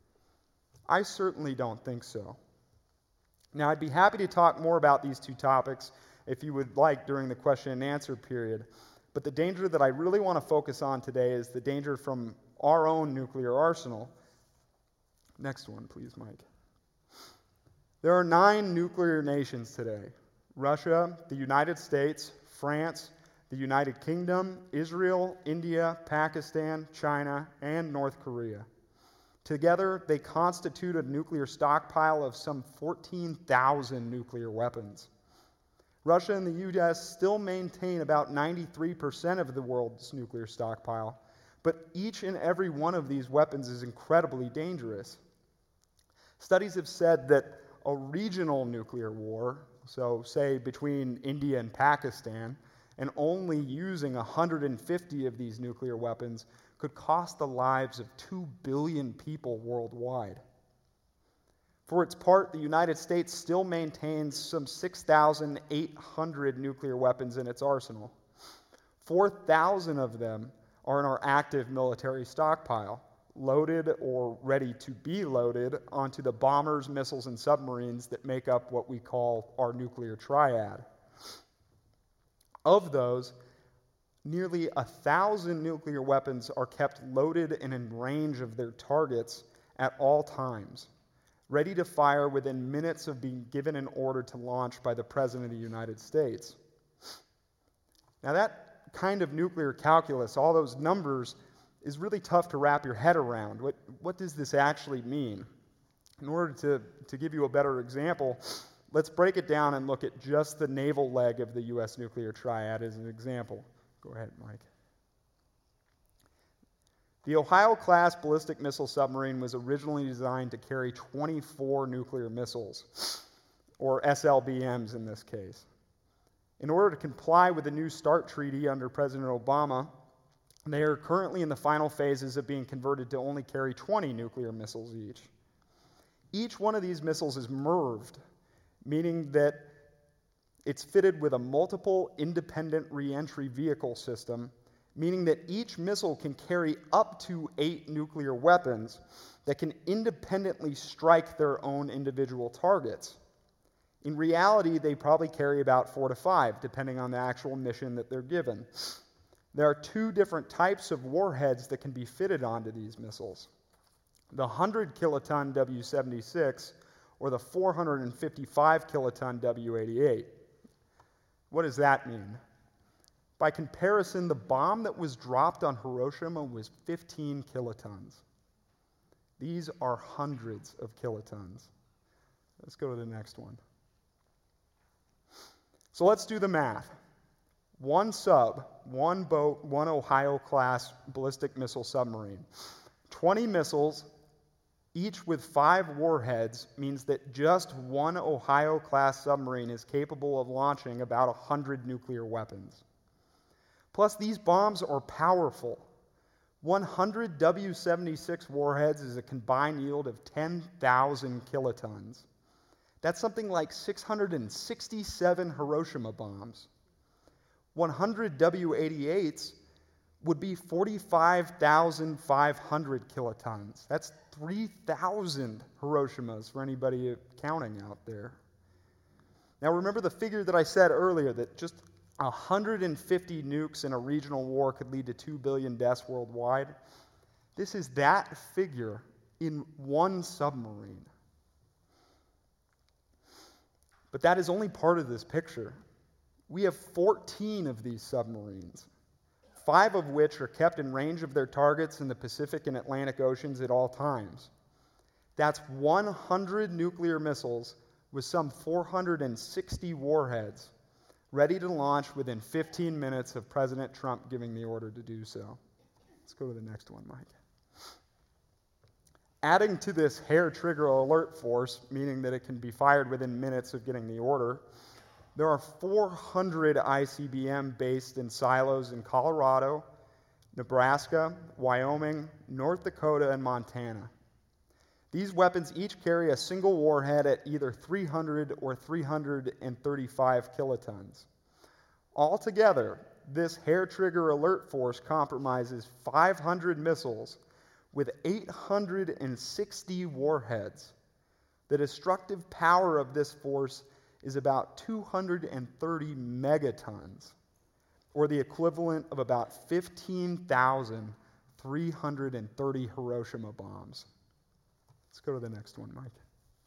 Speaker 8: I certainly don't think so. Now, I'd be happy to talk more about these two topics if you would like during the question and answer period, but the danger that I really want to focus on today is the danger from our own nuclear arsenal. Next one, please, Mike. There are nine nuclear nations today: Russia, the United States, France, the United Kingdom, Israel, India, Pakistan, China, and North Korea. Together, they constitute a nuclear stockpile of some fourteen thousand nuclear weapons. Russia and the U S still maintain about ninety-three percent of the world's nuclear stockpile, but each and every one of these weapons is incredibly dangerous. Studies have said that a regional nuclear war, so say between India and Pakistan, and only using one hundred fifty of these nuclear weapons could cost the lives of two billion people worldwide. For its part, the United States still maintains some six thousand eight hundred nuclear weapons in its arsenal. four thousand of them are in our active military stockpile, loaded or ready to be loaded onto the bombers, missiles, and submarines that make up what we call our nuclear triad. Of those, Nearly a thousand nuclear weapons are kept loaded and in range of their targets at all times, ready to fire within minutes of being given an order to launch by the President of the United States. Now, that kind of nuclear calculus, all those numbers, is really tough to wrap your head around. What, what does this actually mean? In order to, to give you a better example, let's break it down and look at just the naval leg of the U S nuclear triad as an example. Go ahead, Mike. The Ohio-class ballistic missile submarine was originally designed to carry twenty-four nuclear missiles, or S L B Ms in this case. In order to comply with the New START treaty under President Obama, they are currently in the final phases of being converted to only carry twenty nuclear missiles each. Each one of these missiles is M I R Ved, meaning that it's fitted with a multiple independent reentry vehicle system, meaning that each missile can carry up to eight nuclear weapons that can independently strike their own individual targets. In reality, they probably carry about four to five, depending on the actual mission that they're given. There are two different types of warheads that can be fitted onto these missiles. The one hundred kiloton W seventy-six or the four hundred fifty-five kiloton W eighty-eight. What does that mean? By comparison, the bomb that was dropped on Hiroshima was fifteen kilotons. These are hundreds of kilotons. Let's go to the next one. So let's do the math. One sub, one boat, one Ohio-class ballistic missile submarine. twenty missiles, each with five warheads, means that just one Ohio-class submarine is capable of launching about one hundred nuclear weapons. Plus, these bombs are powerful. one hundred W seventy-six warheads is a combined yield of ten thousand kilotons. That's something like six hundred sixty-seven Hiroshima bombs. one hundred W eighty-eights would be forty-five thousand five hundred kilotons. That's three thousand Hiroshimas for anybody counting out there. Now remember the figure that I said earlier, that just one hundred fifty nukes in a regional war could lead to two billion deaths worldwide? This is that figure in one submarine. But that is only part of this picture. We have fourteen of these submarines, five of which are kept in range of their targets in the Pacific and Atlantic Oceans at all times. That's one hundred nuclear missiles with some four hundred sixty warheads ready to launch within fifteen minutes of President Trump giving the order to do so. Let's go to the next one, Mike. Adding to this hair trigger alert force, meaning that it can be fired within minutes of getting the order, there are four hundred I C B M based in silos in Colorado, Nebraska, Wyoming, North Dakota, and Montana. These weapons each carry a single warhead at either three hundred or three hundred thirty-five kilotons. Altogether, this hair trigger alert force compromises five hundred missiles with eight hundred sixty warheads. The destructive power of this force is about two hundred thirty megatons, or the equivalent of about fifteen thousand three hundred thirty Hiroshima bombs. Let's go to the next one, Mike.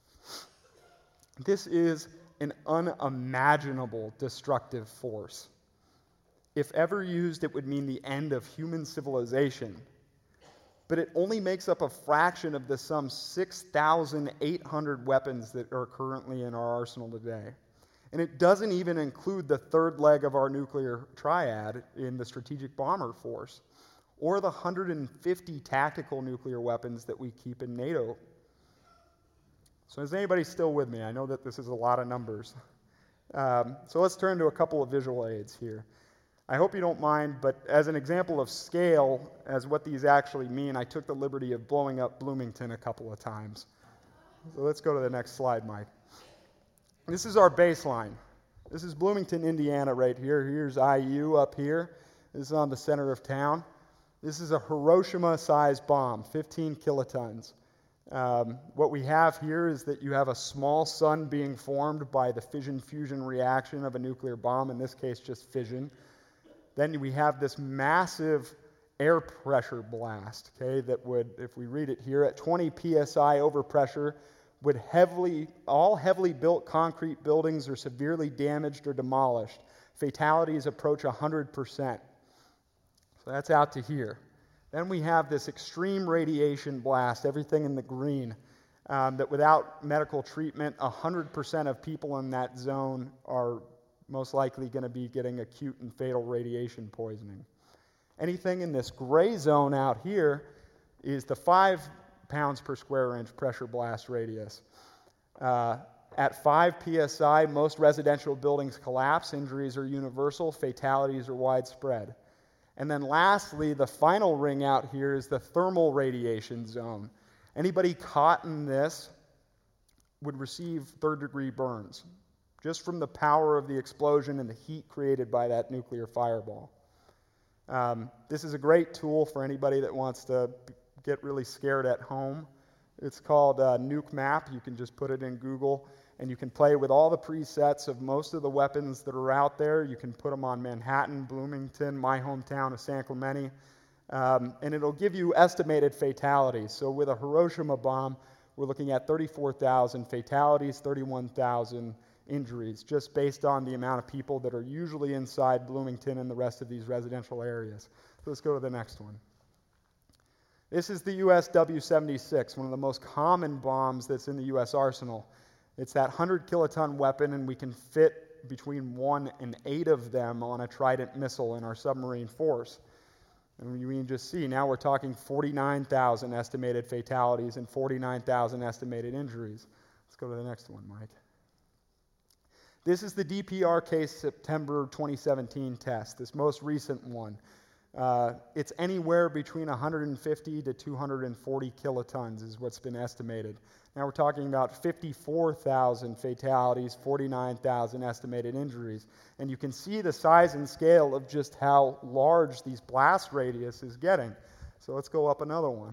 Speaker 8: This is an unimaginable destructive force. If ever used, it would mean the end of human civilization. But it only makes up a fraction of the some six thousand eight hundred weapons that are currently in our arsenal today. And it doesn't even include the third leg of our nuclear triad in the strategic bomber force, or the one hundred fifty tactical nuclear weapons that we keep in NATO. So is anybody still with me? I know that this is a lot of numbers. Um, so let's turn to a couple of visual aids here. I hope you don't mind, but as an example of scale, as what these actually mean, I took the liberty of blowing up Bloomington a couple of times. So let's go to the next slide, Mike. This is our baseline. This is Bloomington, Indiana right here. Here's I U up here. This is on the center of town. This is a Hiroshima-sized bomb, fifteen kilotons. Um, what we have here is that you have a small sun being formed by the fission-fusion reaction of a nuclear bomb, in this case just fission. Then we have this massive air pressure blast, okay, that would, if we read it here, at twenty P S I overpressure, would heavily, all heavily built concrete buildings are severely damaged or demolished. Fatalities approach one hundred percent. So that's out to here. Then we have this extreme radiation blast, everything in the green, um, that without medical treatment, one hundred percent of people in that zone are most likely going to be getting acute and fatal radiation poisoning. Anything in this gray zone out here is the five pounds per square inch pressure blast radius. Uh, at five P S I, most residential buildings collapse, injuries are universal, fatalities are widespread. And then lastly, the final ring out here is the thermal radiation zone. Anybody caught in this would receive third degree burns, just from the power of the explosion and the heat created by that nuclear fireball. Um, this is a great tool for anybody that wants to get really scared at home. It's called uh, Nuke Map. You can just put it in Google, and you can play with all the presets of most of the weapons that are out there. You can put them on Manhattan, Bloomington, my hometown of San Clemente, um, and it'll give you estimated fatalities. So with a Hiroshima bomb, we're looking at thirty-four thousand fatalities, thirty-one thousand injuries, just based on the amount of people that are usually inside Bloomington and the rest of these residential areas. So let's go to the next one. This is the U S W seventy-six, one of the most common bombs that's in the U S arsenal. It's that one hundred kiloton weapon, and we can fit between one and eight of them on a Trident missile in our submarine force. And you can just see, now we're talking forty-nine thousand estimated fatalities and forty-nine thousand estimated injuries. Let's go to the next one, Mike. This is the D P R K September twenty seventeen test, this most recent one. Uh, it's anywhere between one hundred fifty to two hundred forty kilotons is what's been estimated. Now we're talking about fifty-four thousand fatalities, forty-nine thousand estimated injuries. And you can see the size and scale of just how large these blast radius is getting. So let's go up another one.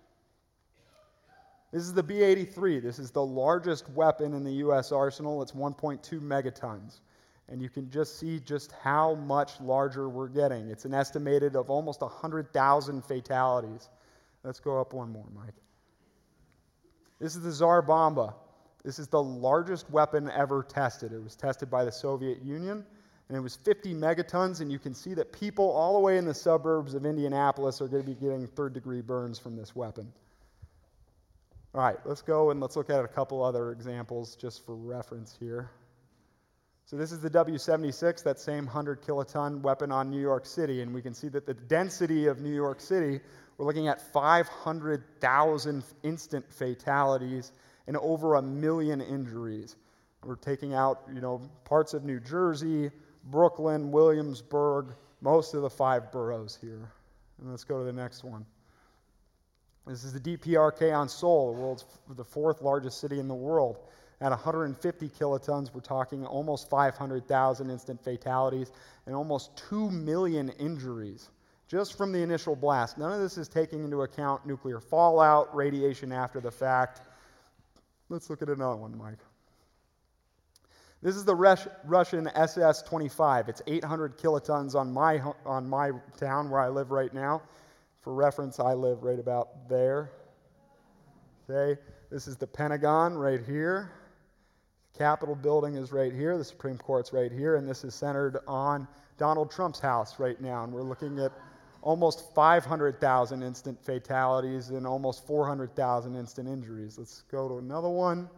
Speaker 8: This is the B eighty-three. This is the largest weapon in the U S arsenal. It's one point two megatons. And you can just see just how much larger we're getting. It's an estimated of almost one hundred thousand fatalities. Let's go up one more, Mike. This is the Tsar Bomba. This is the largest weapon ever tested. It was tested by the Soviet Union, and it was fifty megatons, and you can see that people all the way in the suburbs of Indianapolis are going to be getting third-degree burns from this weapon. All right, let's go and let's look at a couple other examples just for reference here. So this is the W seventy-six, that same one hundred kiloton weapon on New York City, and we can see that the density of New York City, we're looking at five hundred thousand instant fatalities and over a million injuries. We're taking out, you know, parts of New Jersey, Brooklyn, Williamsburg, most of the five boroughs here. And let's go to the next one. This is the D P R K on Seoul, the world's the fourth largest city in the world. At one hundred fifty kilotons, we're talking almost five hundred thousand instant fatalities and almost two million injuries just from the initial blast. None of this is taking into account nuclear fallout, radiation after the fact. Let's look at another one, Mike. This is the Rush, Russian S S twenty-five. It's eight hundred kilotons on my, on my town where I live right now. For reference, I live right about there. Okay, this is the Pentagon right here. The Capitol building is right here. The Supreme Court's right here, and this is centered on Donald Trump's house right now. And we're looking at almost five hundred thousand instant fatalities and almost four hundred thousand instant injuries. Let's go to another one.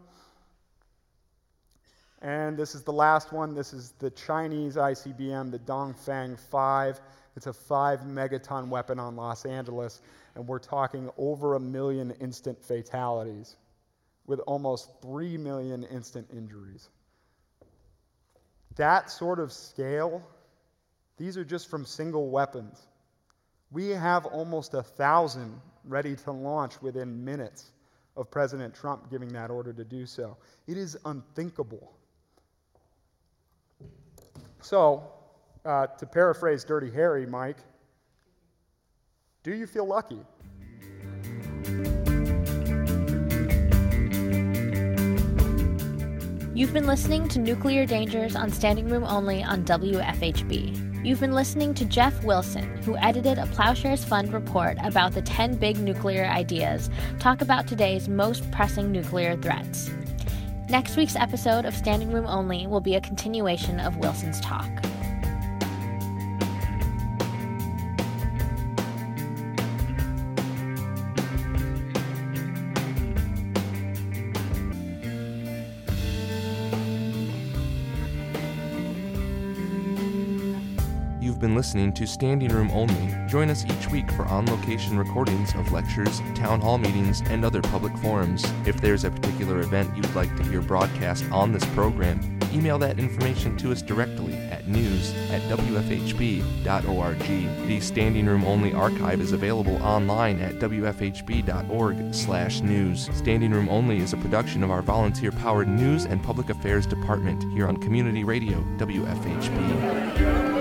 Speaker 8: And this is the last one. This is the Chinese I C B M, the Dongfeng five. It's a five megaton weapon on Los Angeles, and we're talking over a million instant fatalities with almost three million instant injuries. That sort of scale, these are just from single weapons. We have almost a thousand ready to launch within minutes of President Trump giving that order to do so. It is unthinkable. So, uh, to paraphrase Dirty Harry, Mike, do you feel lucky?
Speaker 1: You've been listening to Nuclear Dangers on Standing Room Only on W F H B. You've been listening to Jeff Wilson, who edited a Plowshares Fund report about the ten big nuclear ideas, talk about today's most pressing nuclear threats. Next week's episode of Standing Room Only will be a continuation of Wilson's talk.
Speaker 2: You've been listening to Standing Room Only. Join us each week for on-location recordings of lectures, town hall meetings, and other public forums. If there's a particular event you'd like to hear broadcast on this program, email that information to us directly at news at w f h b dot org. The Standing Room Only archive is available online at w f h b dot org slash news. Standing Room Only is a production of our volunteer-powered News and Public Affairs Department here on Community Radio, W F H B.